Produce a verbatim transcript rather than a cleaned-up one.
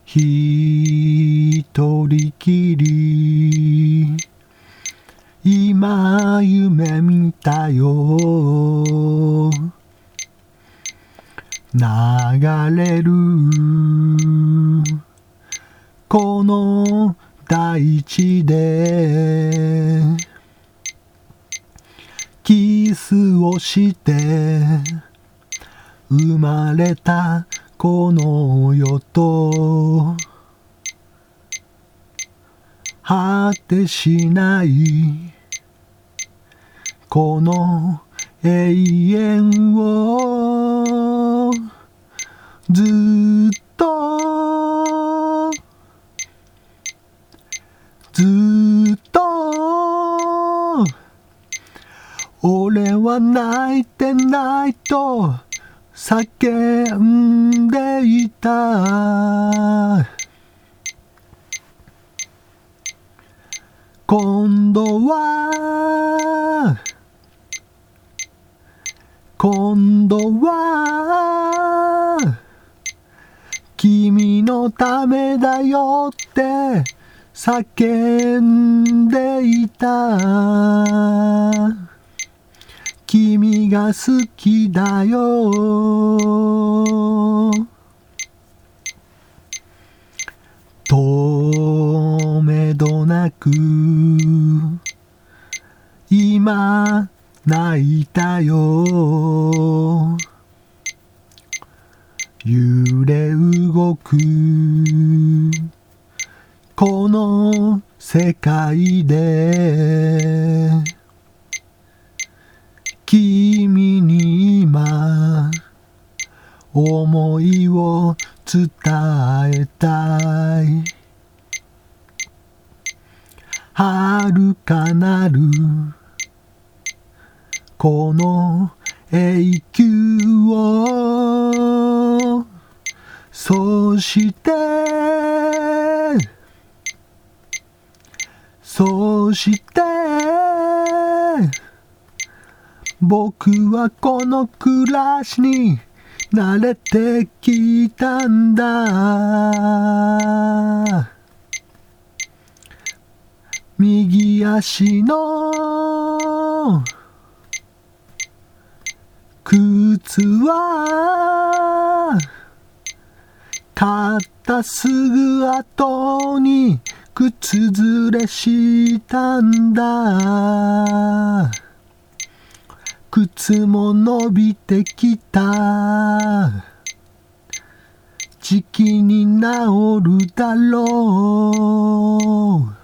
ひとりきり今夢見たよ流れるこの大地でキスをして生まれたこの世と果てしないこの永遠をずっとずっと俺は泣いてないと叫んでいた今度は今度は君のためだよって叫んでいた君が好きだよとめどなく今泣いたよ揺れ動くこの世界で君に今思いを伝えたい遥かなるこの永久をそしてそして僕はこの暮らしに慣れてきたんだ右足の靴は買ったすぐ後に靴ずれしたんだ靴も伸びてきた時期に治るだろう